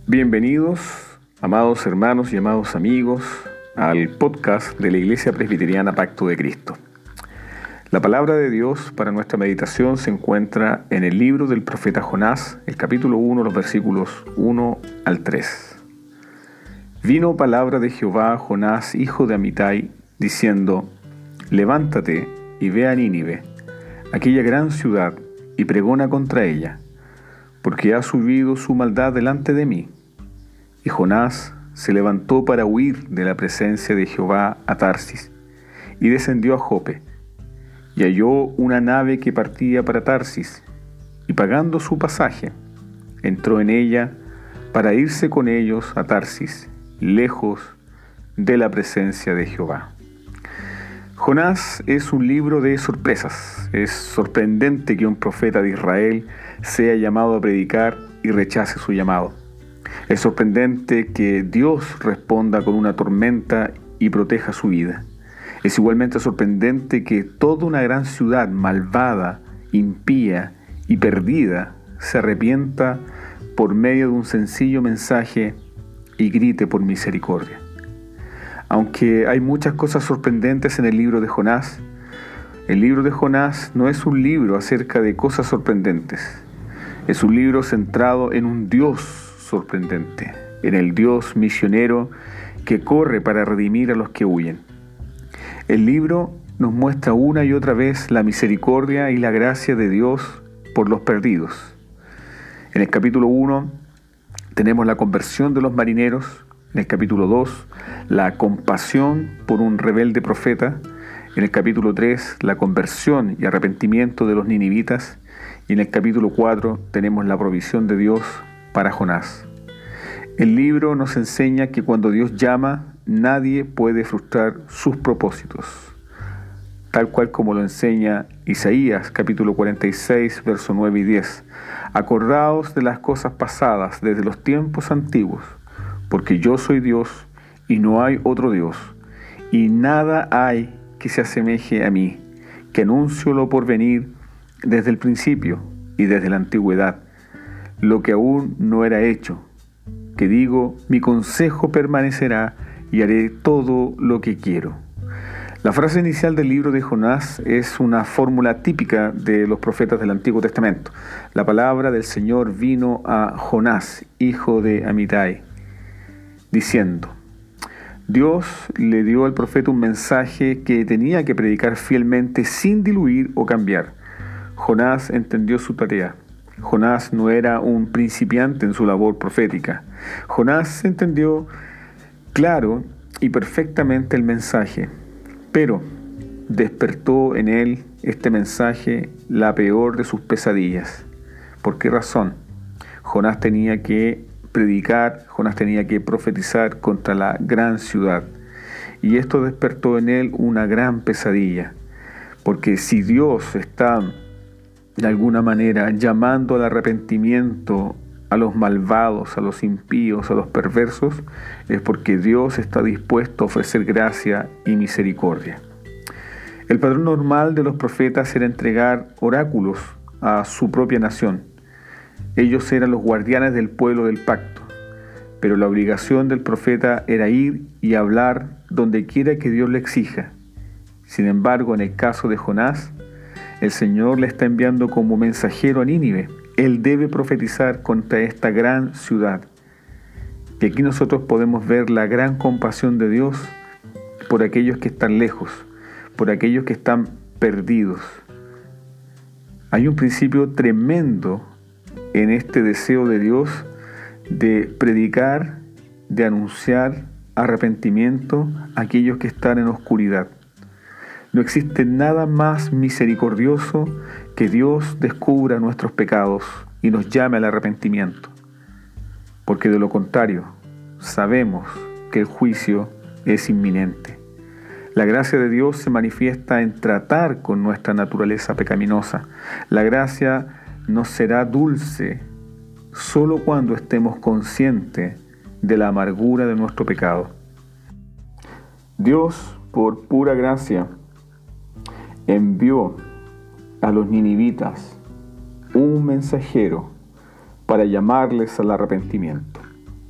Bienvenidos, amados hermanos y amados amigos, al podcast de la Iglesia Presbiteriana Pacto de Cristo. La palabra de Dios para nuestra meditación se encuentra en el libro del profeta Jonás, el capítulo 1, los versículos 1 al 3. Vino palabra de Jehová a Jonás, hijo de Amitai, diciendo: Levántate y ve a Nínive, aquella gran ciudad, y pregona contra ella, porque ha subido su maldad delante de mí. Y Jonás se levantó para huir de la presencia de Jehová a Tarsis, y descendió a Jope, y halló una nave que partía para Tarsis, y pagando su pasaje, entró en ella para irse con ellos a Tarsis, lejos de la presencia de Jehová. Jonás es un libro de sorpresas. Es sorprendente que un profeta de Israel sea llamado a predicar y rechace su llamado. Es sorprendente que Dios responda con una tormenta y proteja su vida. Es igualmente sorprendente que toda una gran ciudad malvada, impía y perdida se arrepienta por medio de un sencillo mensaje y grite por misericordia. Aunque hay muchas cosas sorprendentes en el libro de Jonás, el libro de Jonás no es un libro acerca de cosas sorprendentes. Es un libro centrado en un Dios sorprendente, en el Dios misionero que corre para redimir a los que huyen. El libro nos muestra una y otra vez la misericordia y la gracia de Dios por los perdidos. En el capítulo 1 tenemos la conversión de los marineros. En el capítulo 2, la compasión por un rebelde profeta. En el capítulo 3, la conversión y arrepentimiento de los ninivitas. Y en el capítulo 4 tenemos la provisión de Dios para Jonás. El libro nos enseña que cuando Dios llama, nadie puede frustrar sus propósitos, tal cual como lo enseña Isaías capítulo 46, versos 9 y 10. Acordaos de las cosas pasadas desde los tiempos antiguos, porque yo soy Dios y no hay otro Dios, y nada hay que se asemeje a mí, que anuncio lo por venir desde el principio y desde la antigüedad, lo que aún no era hecho, que digo, mi consejo permanecerá y haré todo lo que quiero. La frase inicial del libro de Jonás es una fórmula típica de los profetas del Antiguo Testamento. La palabra del Señor vino a Jonás, hijo de Amitai, diciendo: Dios le dio al profeta un mensaje que tenía que predicar fielmente sin diluir o cambiar. Jonás entendió su tarea. Jonás no era un principiante en su labor profética. Jonás entendió claro y perfectamente el mensaje, pero despertó en él este mensaje la peor de sus pesadillas. ¿Por qué razón? Jonás tenía que predicar, Jonás tenía que profetizar contra la gran ciudad. Y esto despertó en él una gran pesadilla. Porque si Dios está de alguna manera llamando al arrepentimiento a los malvados, a los impíos, a los perversos, es porque Dios está dispuesto a ofrecer gracia y misericordia. El patrón normal de los profetas era entregar oráculos a su propia nación. Ellos eran los guardianes del pueblo del pacto, pero la obligación del profeta era ir y hablar donde quiera que Dios le exija. Sin embargo, en el caso de Jonás, el Señor le está enviando como mensajero a Nínive. Él debe profetizar contra esta gran ciudad. Y aquí nosotros podemos ver la gran compasión de Dios por aquellos que están lejos, por aquellos que están perdidos. Hay un principio tremendo en este deseo de Dios de predicar, de anunciar arrepentimiento a aquellos que están en oscuridad. No existe nada más misericordioso que Dios descubra nuestros pecados y nos llame al arrepentimiento, porque de lo contrario sabemos que el juicio es inminente. La gracia de Dios se manifiesta en tratar con nuestra naturaleza pecaminosa. La gracia nos será dulce solo cuando estemos conscientes de la amargura de nuestro pecado. Dios, por pura gracia, envió a los ninivitas un mensajero para llamarles al arrepentimiento.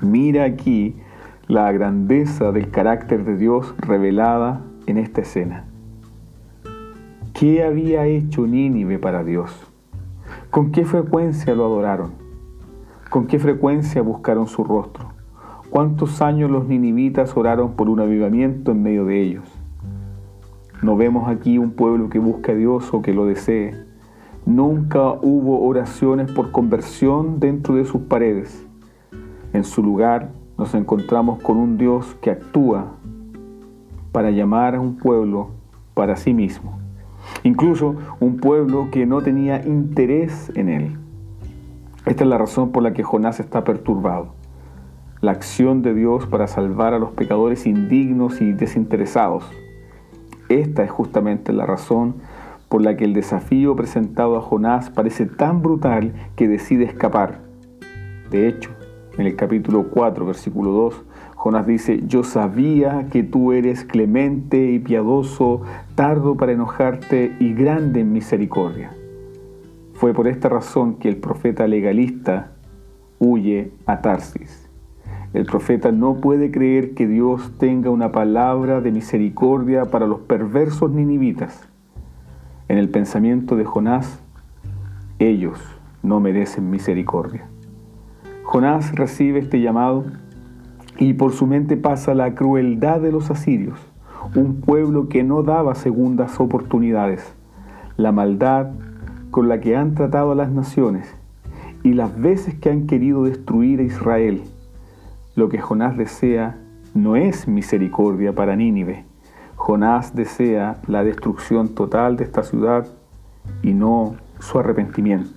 Mira aquí la grandeza del carácter de Dios revelada en esta escena. ¿Qué había hecho Nínive para Dios? ¿Con qué frecuencia lo adoraron? ¿Con qué frecuencia buscaron su rostro? ¿Cuántos años los ninivitas oraron por un avivamiento en medio de ellos? No vemos aquí un pueblo que busque a Dios o que lo desee. Nunca hubo oraciones por conversión dentro de sus paredes. En su lugar nos encontramos con un Dios que actúa para llamar a un pueblo para sí mismo. Incluso un pueblo que no tenía interés en él. Esta es la razón por la que Jonás está perturbado. La acción de Dios para salvar a los pecadores indignos y desinteresados. Esta es justamente la razón por la que el desafío presentado a Jonás parece tan brutal que decide escapar. De hecho, en el capítulo 4, versículo 2, Jonás dice: yo sabía que tú eres clemente y piadoso, tardo para enojarte y grande en misericordia. Fue por esta razón que el profeta legalista huye a Tarsis. El profeta no puede creer que Dios tenga una palabra de misericordia para los perversos ninivitas. En el pensamiento de Jonás, ellos no merecen misericordia. Jonás recibe este llamado y por su mente pasa la crueldad de los asirios, un pueblo que no daba segundas oportunidades, la maldad con la que han tratado a las naciones y las veces que han querido destruir a Israel. Lo que Jonás desea no es misericordia para Nínive. Jonás desea la destrucción total de esta ciudad y no su arrepentimiento.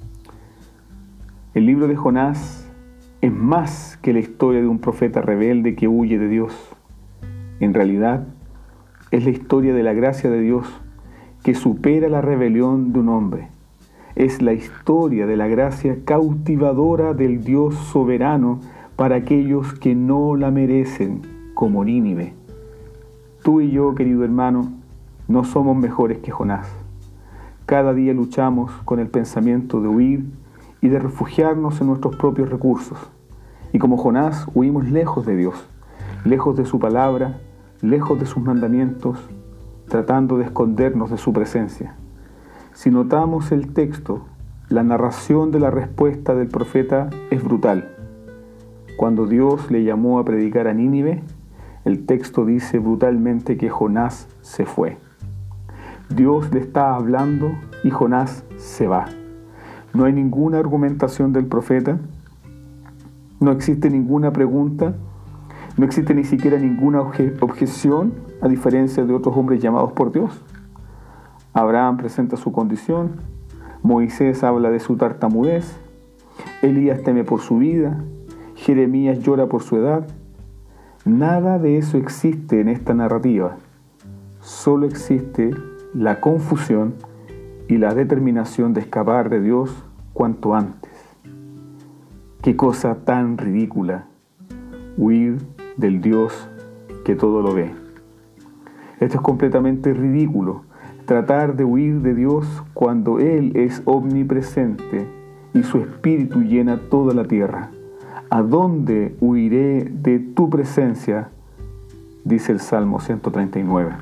El libro de Jonás es más que la historia de un profeta rebelde que huye de Dios. En realidad, es la historia de la gracia de Dios que supera la rebelión de un hombre. Es la historia de la gracia cautivadora del Dios soberano para aquellos que no la merecen, como Nínive. Tú y yo, querido hermano, no somos mejores que Jonás. Cada día luchamos con el pensamiento de huir y de refugiarnos en nuestros propios recursos. Y como Jonás, huimos lejos de Dios, lejos de su palabra, lejos de sus mandamientos, tratando de escondernos de su presencia. Si notamos el texto, la narración de la respuesta del profeta es brutal. Cuando Dios le llamó a predicar a Nínive, el texto dice brutalmente que Jonás se fue. Dios le está hablando y Jonás se va. No hay ninguna argumentación del profeta, no existe ninguna pregunta, no existe ni siquiera ninguna objeción, a diferencia de otros hombres llamados por Dios. Abraham presenta su condición, Moisés habla de su tartamudez, Elías teme por su vida, Jeremías llora por su edad. Nada de eso existe en esta narrativa. Solo existe la confusión y la determinación de escapar de Dios cuanto antes. Qué cosa tan ridícula, huir del Dios que todo lo ve. Esto es completamente ridículo, tratar de huir de Dios cuando Él es omnipresente y su espíritu llena toda la tierra. ¿A dónde huiré de tu presencia?, dice el Salmo 139.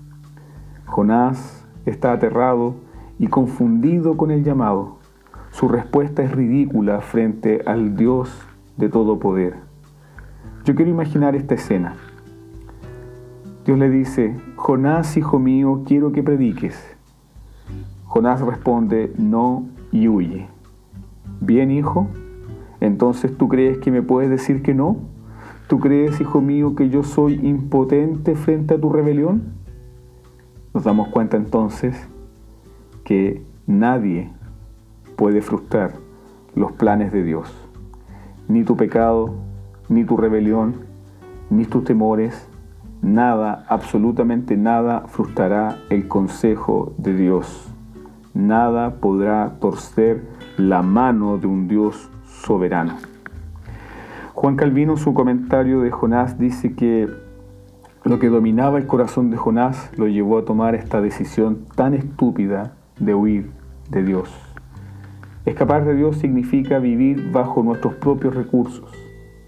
Jonás está aterrado y confundido con el llamado. Su respuesta es ridícula frente al Dios de todo poder. Yo quiero imaginar esta escena. Dios le dice: Jonás, hijo mío, quiero que prediques. Jonás responde: no, y huye. Bien, hijo, entonces ¿tú crees que me puedes decir que no? ¿Tú crees, hijo mío, que yo soy impotente frente a tu rebelión? Nos damos cuenta entonces que nadie puede frustrar los planes de Dios. Ni tu pecado, ni tu rebelión, ni tus temores, nada, absolutamente nada frustrará el consejo de Dios. Nada podrá torcer la mano de un Dios soberano. Juan Calvino, en su comentario de Jonás, dice que lo que dominaba el corazón de Jonás lo llevó a tomar esta decisión tan estúpida de huir de Dios. Escapar de Dios significa vivir bajo nuestros propios recursos.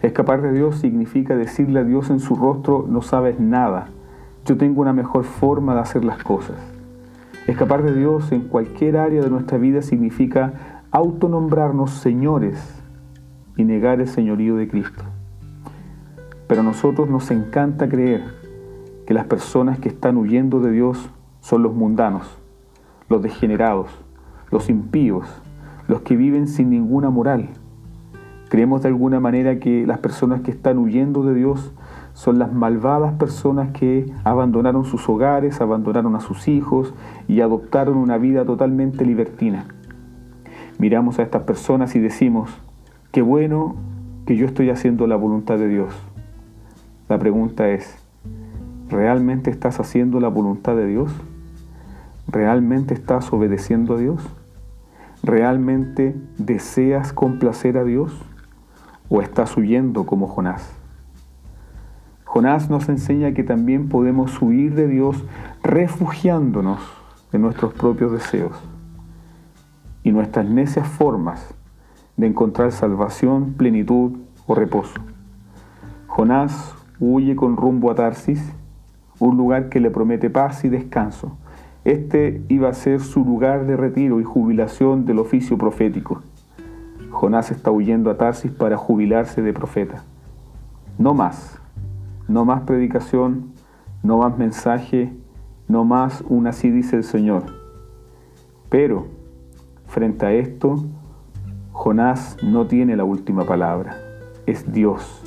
Escapar de Dios significa decirle a Dios en su rostro: no sabes nada, yo tengo una mejor forma de hacer las cosas. Escapar de Dios en cualquier área de nuestra vida significa autonombrarnos señores y negar el señorío de Cristo. Pero a nosotros nos encanta creer que las personas que están huyendo de Dios son los mundanos, los degenerados, los impíos, los que viven sin ninguna moral. Creemos de alguna manera que las personas que están huyendo de Dios son las malvadas personas que abandonaron sus hogares, abandonaron a sus hijos y adoptaron una vida totalmente libertina. Miramos a estas personas y decimos: qué bueno que yo estoy haciendo la voluntad de Dios. La pregunta es: ¿realmente estás haciendo la voluntad de Dios? ¿Realmente estás obedeciendo a Dios? ¿Realmente deseas complacer a Dios? ¿O estás huyendo como Jonás? Jonás nos enseña que también podemos huir de Dios refugiándonos en nuestros propios deseos y nuestras necias formas de encontrar salvación, plenitud o reposo. Jonás huye con rumbo a Tarsis, un lugar que le promete paz y descanso. Este iba a ser su lugar de retiro y jubilación del oficio profético. Jonás está huyendo a Tarsis para jubilarse de profeta. No más predicación, no más mensaje, no más un así dice el Señor. Pero, frente a esto, Jonás no tiene la última palabra. Es Dios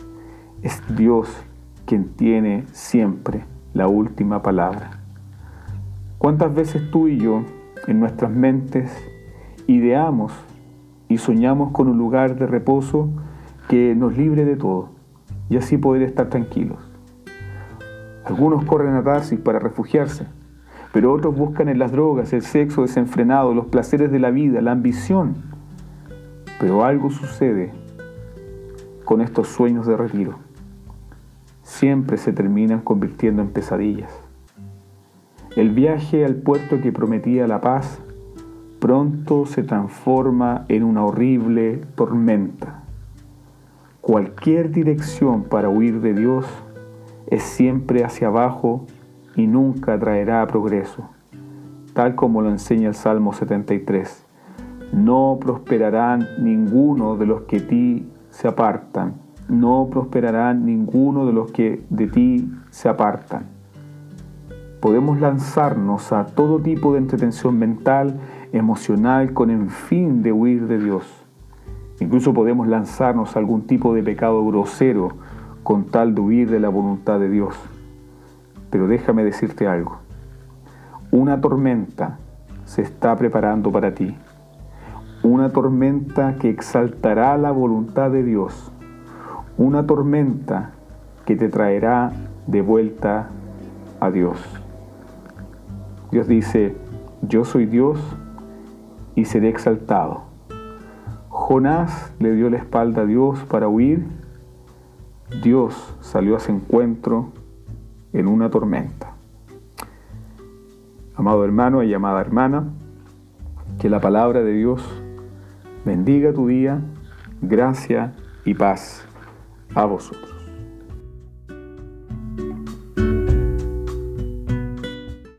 quien tiene siempre la última palabra. ¿Cuántas veces tú y yo, en nuestras mentes, ideamos y soñamos con un lugar de reposo que nos libre de todo y así poder estar tranquilos? Algunos corren a Tarsis para refugiarse, pero otros buscan en las drogas, el sexo desenfrenado, los placeres de la vida, la ambición. Pero algo sucede con estos sueños de retiro. Siempre se terminan convirtiendo en pesadillas. El viaje al puerto que prometía la paz pronto se transforma en una horrible tormenta. Cualquier dirección para huir de Dios es siempre hacia abajo y nunca traerá progreso, tal como lo enseña el Salmo 73. No prosperarán ninguno de los que ti se apartan, no prosperarán ninguno de los que de ti se apartan. Podemos lanzarnos a todo tipo de entretención mental, emocional, con el fin de huir de Dios. Incluso podemos lanzarnos a algún tipo de pecado grosero con tal de huir de la voluntad de Dios. Pero déjame decirte algo. Una tormenta se está preparando para ti. Una tormenta que exaltará la voluntad de Dios. Una tormenta que te traerá de vuelta a Dios. Dios dice: yo soy Dios y seré exaltado. Jonás le dio la espalda a Dios para huir. Dios salió a su encuentro en una tormenta. Amado hermano y amada hermana, que la palabra de Dios bendiga tu día, gracia y paz a vosotros.